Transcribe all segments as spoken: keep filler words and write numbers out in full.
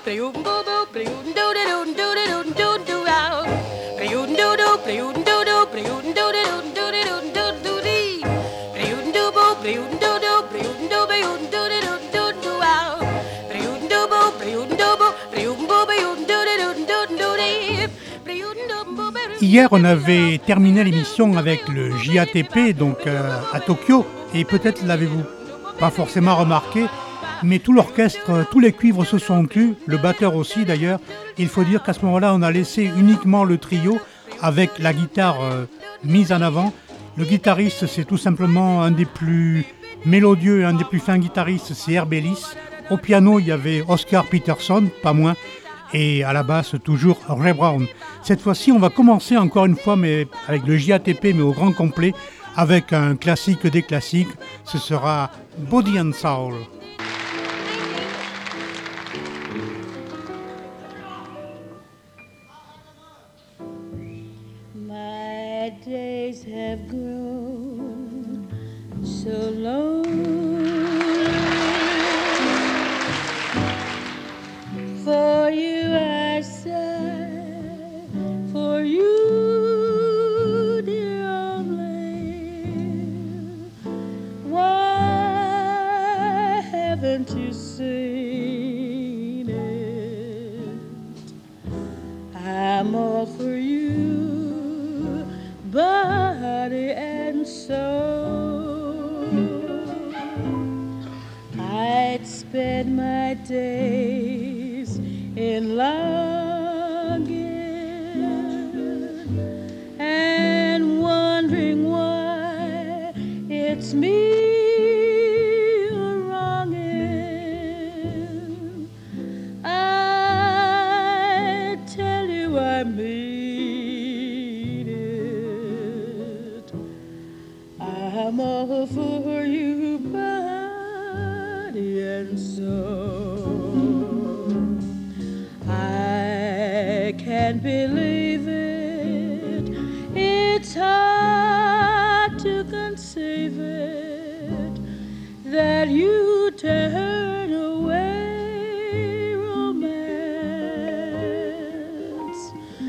Hier, on avait terminé l'émission avec le J A T P, donc euh, à Tokyo, et peut-être l'avez-vous pas forcément remarqué, mais tout l'orchestre, tous les cuivres se sont tus, le batteur aussi d'ailleurs. Il faut dire qu'à ce moment-là, on a laissé uniquement le trio avec la guitare euh, mise en avant. Le guitariste, c'est tout simplement un des plus mélodieux et un des plus fins guitaristes, c'est Herb Ellis. Au piano, il y avait Oscar Peterson, pas moins. Et à la basse, toujours Ray Brown. Cette fois-ci, on va commencer encore une fois, mais avec le J A T P, mais au grand complet, avec un classique des classiques. Ce sera Body and Soul. My days have grown so long. For you I sigh, for you, dear old land. Why haven't you seen it? I'm all for you, body and soul. I'd spend my days in longing and wondering why it's me you're wronging. I tell you I mean it. I'm all for you, body and soul. I can't believe it. It's hard to conceive it that you turn away romance.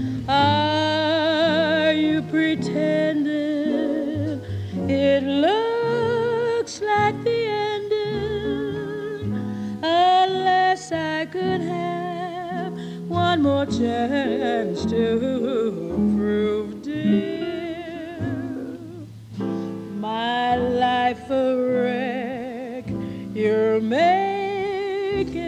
Are you pretending it looks like the ending? Unless I could have one more chance to prove, dear, my life a wreck you're making.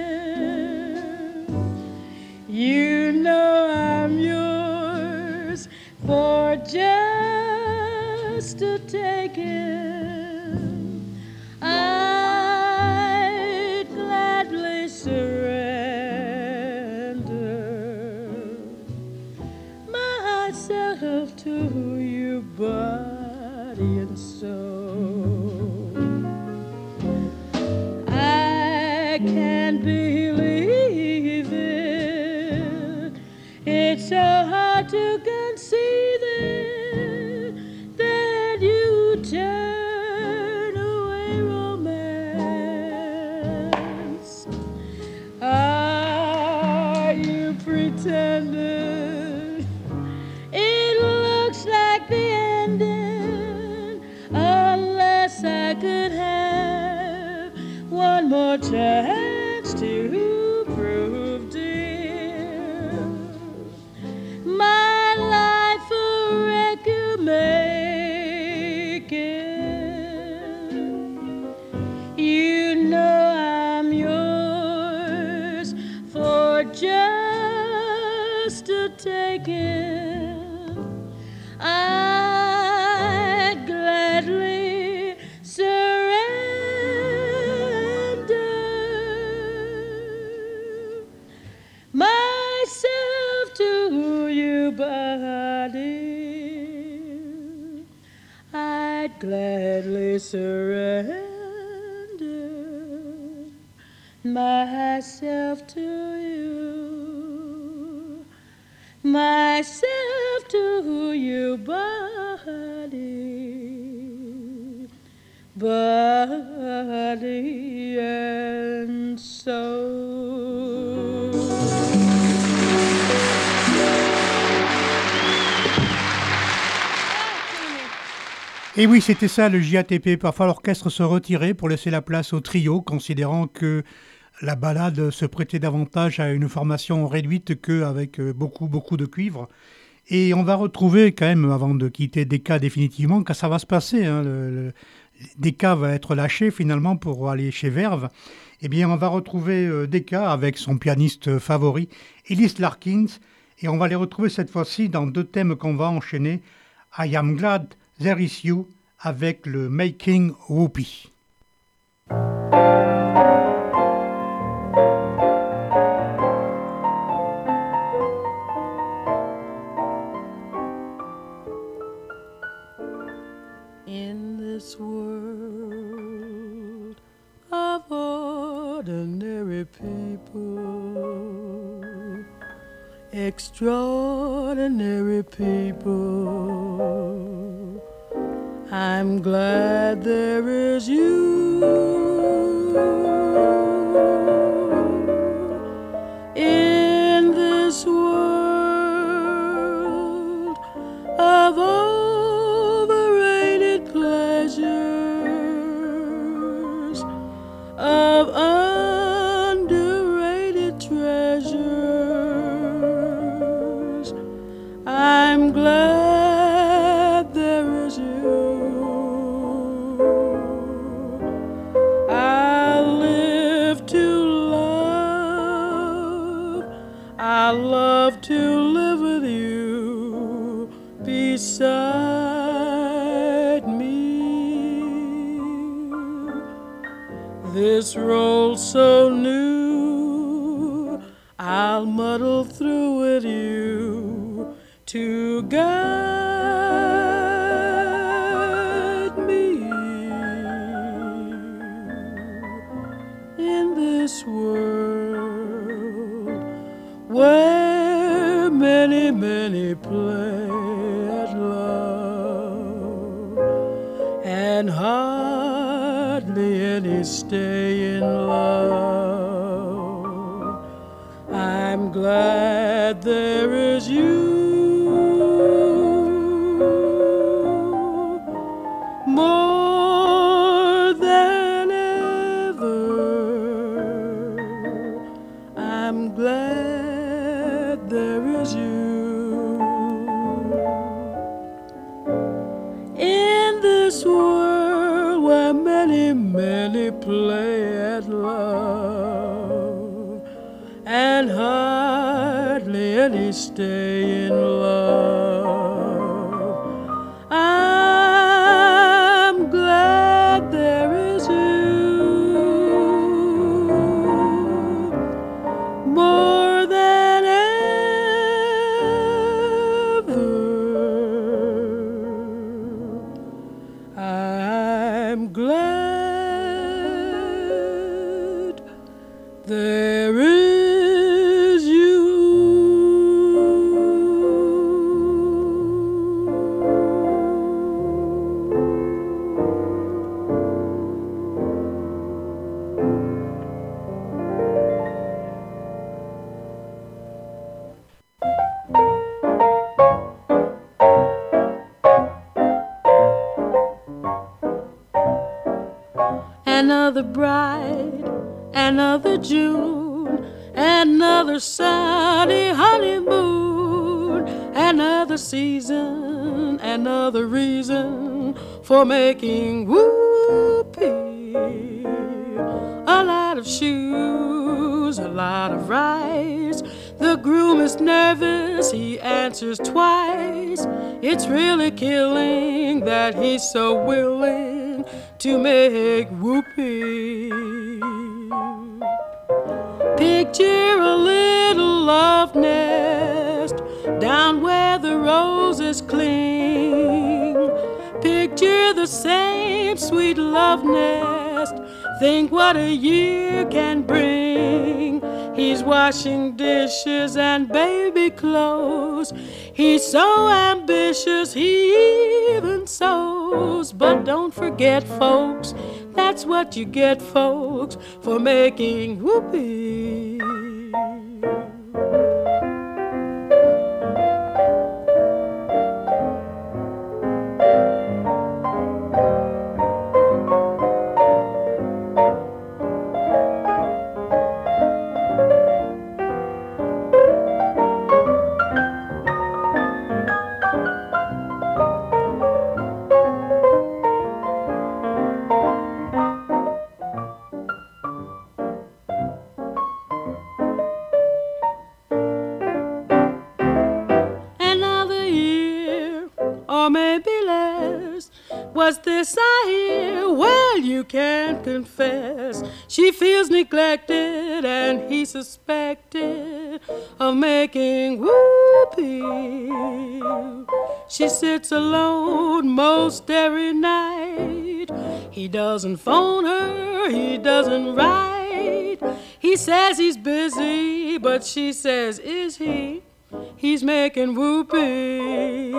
You know I'm yours for just a taking. I'd gladly surrender myself to you, body and soul. I can't believe it. It's so hard to conceive it that you turn away romance. Are you pretending it looks like the ending? Unless I could have one more chance to prove, dear, my life a wreck you making. You know I'm yours for just a taking. I'd gladly surrender myself to you, body. I'd gladly surrender myself to you, myself to you, body, body and soul. Et oui, c'était ça le J A T P. Parfois, l'orchestre se retirait pour laisser la place au trio, considérant que la ballade se prêtait davantage à une formation réduite qu'avec beaucoup, beaucoup de cuivre. Et on va retrouver quand même, avant de quitter Decca définitivement, quand ça va se passer, hein, le, le, Decca va être lâché finalement pour aller chez Verve. Eh bien, on va retrouver euh, Decca avec son pianiste favori, Ellis Larkins, et on va les retrouver cette fois-ci dans deux thèmes qu'on va enchaîner, I Am Glad There Is You avec le Making Whoopee. In this world of ordinary people, extraordinary people, I'm glad there is you. In this world of overrated pleasures, of underrated treasures, I'm glad there is you. I live to love, I love to live with you beside me. This role so new, I'll muddle through with you to guide me. In this world where many, many play at love and hardly any stay in love, I'm glad there is you. More than ever, I'm glad there is you. In this world where many, many play at love and hardly any stay in love, I'm glad there is you. More than ever, I'm glad there is you. Another bride, another June, another sunny honeymoon, another season, another reason for making whoopee. A lot of shoes, a lot of rice. The groom is nervous, he answers twice. It's really killing that he's so willing to make whoopee. Picture a little love nest down where the roses cling. Picture the same sweet love nest. Think what a year can bring. He's washing dishes and baby clothes. He's so ambitious, he even sews. But don't forget, folks, that's what you get, folks, for making whoopee. What's this I hear? Well, you can't confess. She feels neglected and he suspected of making whoopee. She sits alone most every night. He doesn't phone her, he doesn't write. He says he's busy, but she says, is he? He's making whoopee.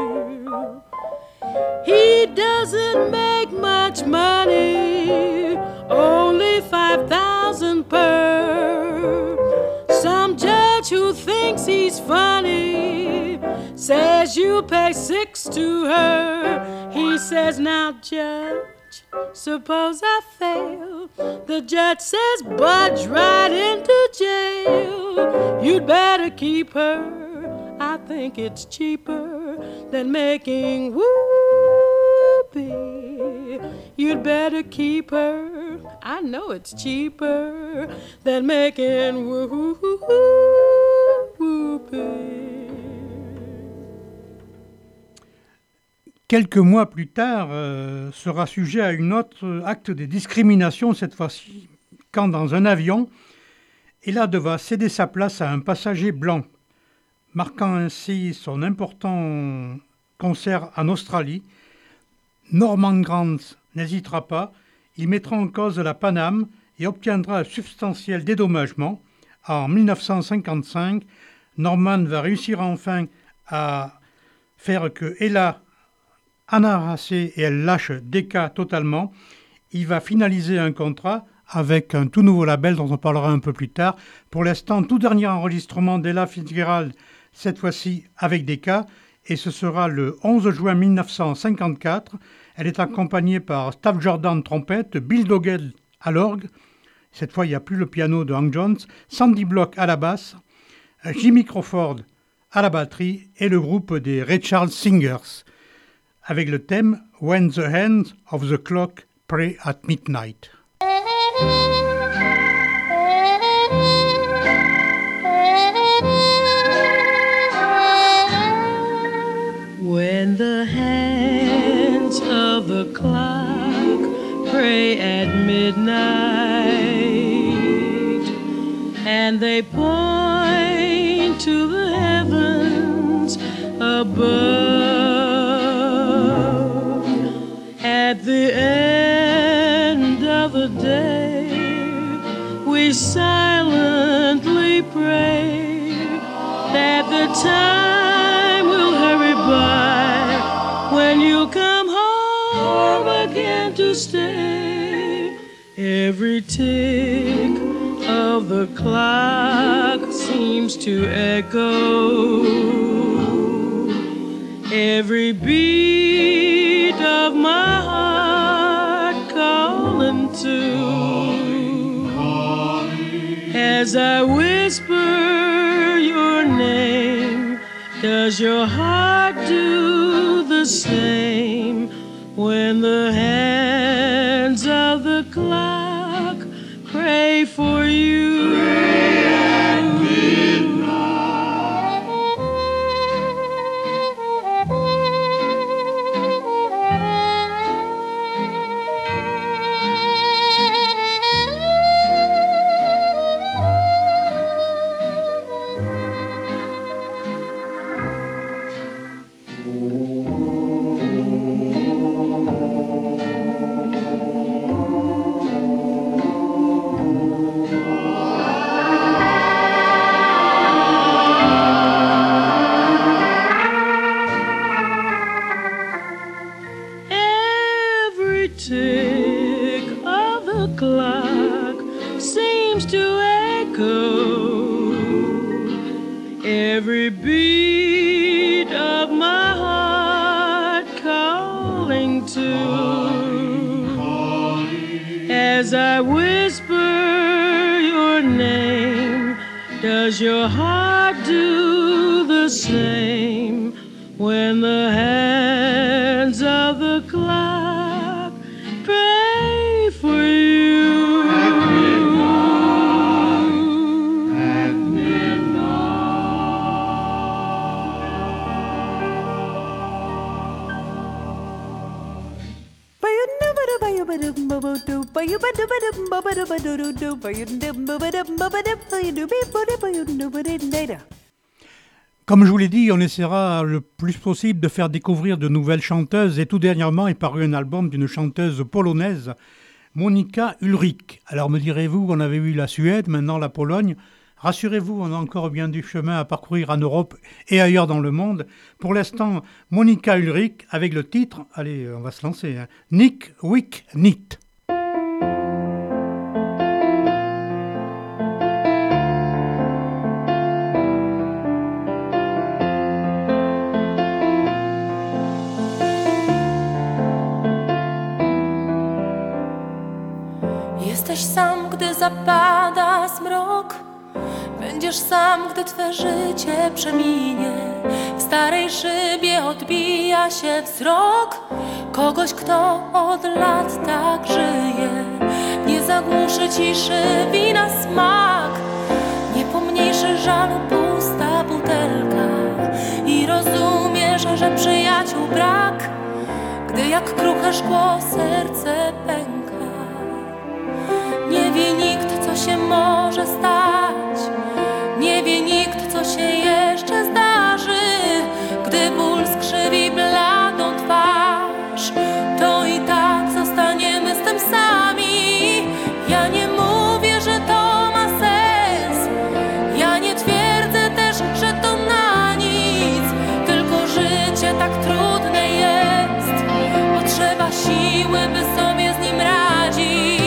He doesn't make much money, only five thousand per. Some judge who thinks he's funny says you pay six to her. He says, now judge, suppose I fail. The judge says, budge right into jail. You'd better keep her. I think it's cheaper than making whoopee. You'd better keep her. I know it's cheaper than making whoopee. Quelques mois plus tard, euh, sera sujet à une autre acte de discrimination, cette fois-ci, quand dans un avion, Ella devra céder sa place à un passager blanc, marquant ainsi son important concert en Australie. Norman Grant n'hésitera pas, il mettra en cause la Pan Am et obtiendra un substantiel dédommagement. En dix-neuf cent cinquante-cinq, Norman va réussir enfin à faire que Ella en a assez et elle lâche Decca totalement. Il va finaliser un contrat avec un tout nouveau label dont on parlera un peu plus tard. Pour l'instant, tout dernier enregistrement d'Ella Fitzgerald, cette fois-ci avec Decca, et ce sera le onze juin dix-neuf cent cinquante-quatre. Elle est accompagnée par Staff Jordan trompette, Bill Doggett à l'orgue, cette fois il n'y a plus le piano de Hank Jones, Sandy Block à la basse, Jimmy Crawford à la batterie et le groupe des Ray Charles Singers, avec le thème « When the hands of the clock pray at midnight ». When the hands of the clock pray at midnight, and they point to the heavens above, at the end of the day, we silently pray that the time will hurry by when you come home again to stay. Every tick of the clock seems to echo, every beat of my heart calling to, as I whisper your name. Does your heart do the same when the hands of the clock pray for you? Pray at every beat of my heart calling to, as I whisper your name. Does your heart do the same when the hands of the clock pray for you? Comme je vous l'ai dit, on essaiera le plus possible de faire découvrir de nouvelles chanteuses et tout dernièrement est paru un album d'une chanteuse polonaise, Monika Ulrich. Alors me direz-vous, on avait eu la Suède, maintenant la Pologne. Rassurez-vous, on a encore bien du chemin à parcourir en Europe et ailleurs dans le monde. Pour l'instant, Monika Ulrich avec le titre, allez, on va se lancer, hein, Nick Wick Nit. Jesteś sam, gdy zapada zmrok. Będziesz sam, gdy twe życie przeminie. W starej szybie odbija się wzrok kogoś, kto od lat tak żyje. Nie zagłuszy ciszy wina smak, nie pomniejszy żalu pusta butelka. I rozumiesz, że przyjaciół brak, gdy jak kruche szkło serce pęka. Nie wie nikt, co się może stać. Nie wie nikt, co się jeszcze zdarzy. Gdy ból skrzywi bladą twarz, to i tak zostaniemy z tym sami. Ja nie mówię, że to ma sens. Ja nie twierdzę też, że to na nic. Tylko życie tak trudne jest, potrzeba siły, by sobie z nim radzić.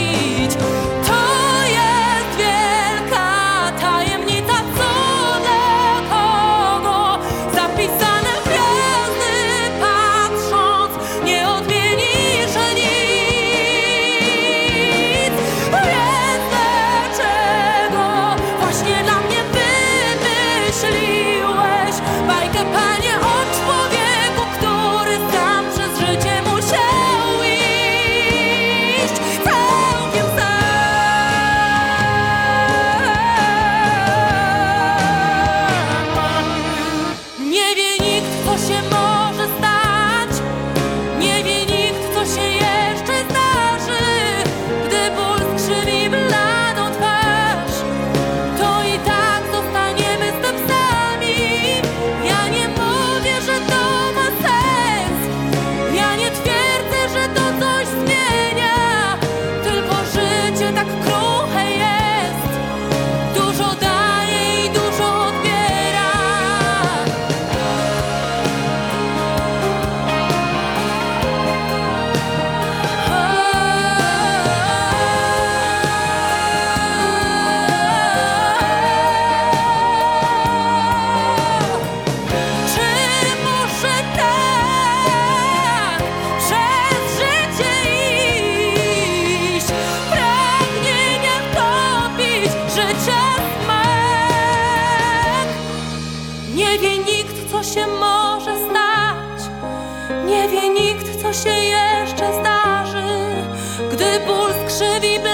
Nie wie nikt, co się jeszcze zdarzy, gdy ból skrzywi